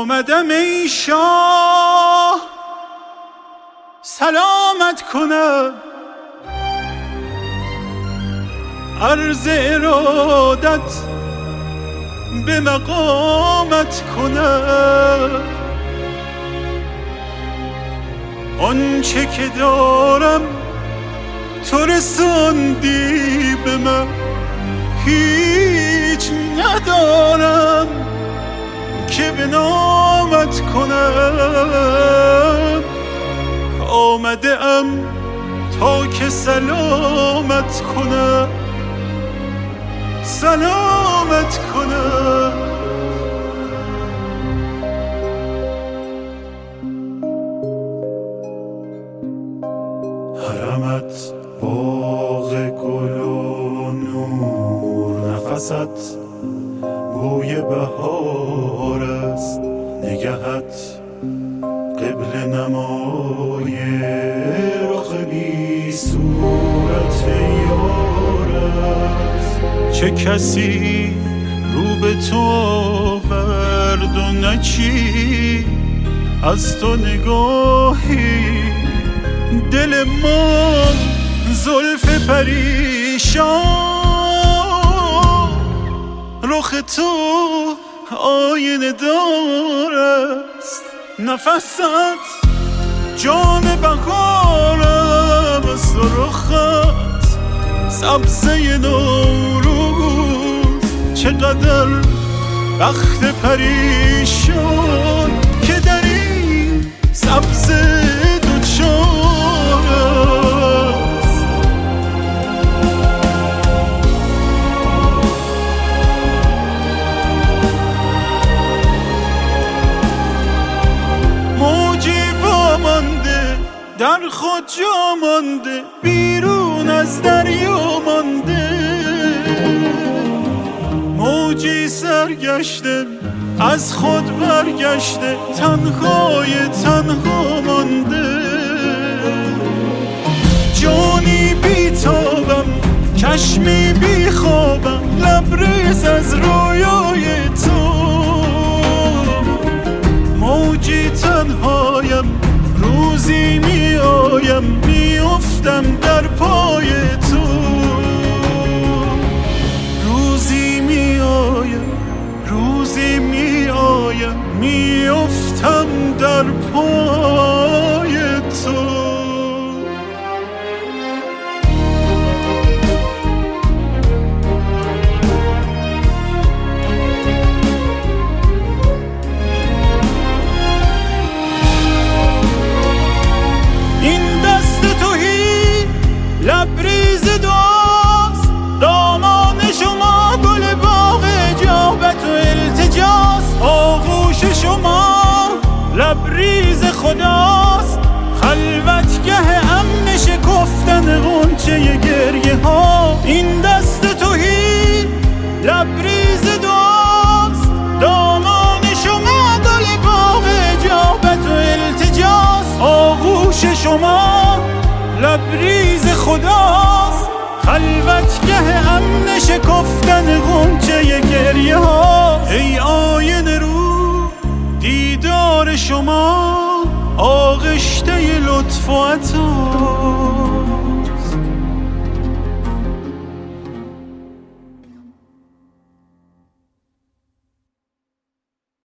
آمدم ای شاه سلامت کنم، عرض ارادت به مقامت کنم. آنچه که دارم تو رساندی به من، هیچ ندارم که به نامت کنم. آمده ام تا که سلامت کنم، سلامت کنم. حرمت باغ گل و نور، نفست بوی بهار است، نگهت قبل نمای رخ بی صورت یار است. چه کسی رو به تو آورد و نه چی از تو نگاهی، دل ما زلف پریشان، رخ تو آینه دار است. نفست جام بهارم است و رخت سبزه نوروز. چقدر بخت پریشان که در این سبزه دوچار است. موجی وامانده در خود جا مانده، بیرون از دریا مانده. موجی سرگشته از خود برگشته، تنهای تنها مانده. جانی بی تابم، چشمی بی خوابم، لبریز از رویای تو. موجی تنهایم، روزی می آیم می افتم در پای تو. روزی می آیم روزی می آیم می افتم در پای تو. لبریز دعاست، دامان شما گل باغ اجابت و التجاست. آغوش شما لبریز خداست، خلوتگه امن شکفتن غنچه گریه ها. این دست توهی لبریز دعاست، دامان شما گل باغ اجابت و التجاست. آغوش شما لبریز خداست، خلوتگه امن شکفتن غنچه گریه ها. ای آینه رو دیدار شما، آغشته لطف و عطا.